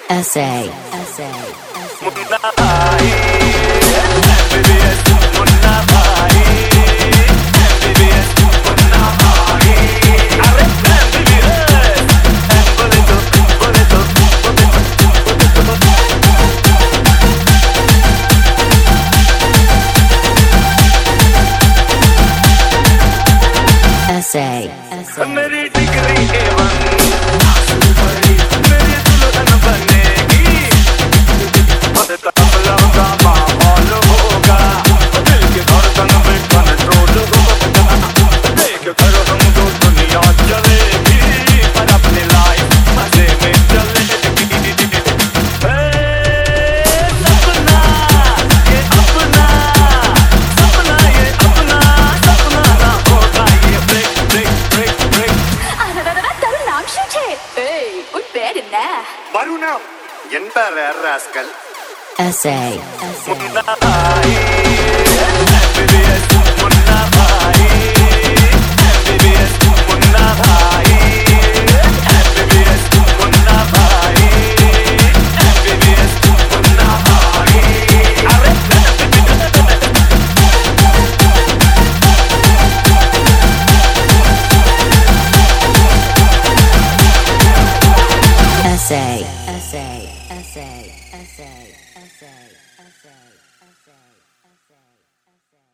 Essay. Munna भाई MBBS Munna भाई MBBS Munna भाई अरे MBBS बोले तो Essay. मेरी डिग्री A1 मेरी दुल्हन बनेगी तबला का माहौल होगा दिल के धड़कन में कंट्रोल होगा देख कर हम दो दुनिया चलेगी पर अपनी लाइफ मजे में चलेगी सपना ये अपना सपना ये अपना सपना ना होगा ये ब्रेक ब्रेक ब्रेक ब्रेक તારું નામ શું છે કોઈ બેડ ના મારું નામ ಎಂತಾರೆ ರಾಸ್ಕಲ್ Essay. मुन्ना भाई MBBS मुन्ना भाई MBBS मुन्ना भाई MBBS मुन्ना भाई MBBS मुन्ना भाई अरे Essay. Essay. Essay. Essay. Essay. Essay. Essay. Essay. Essay.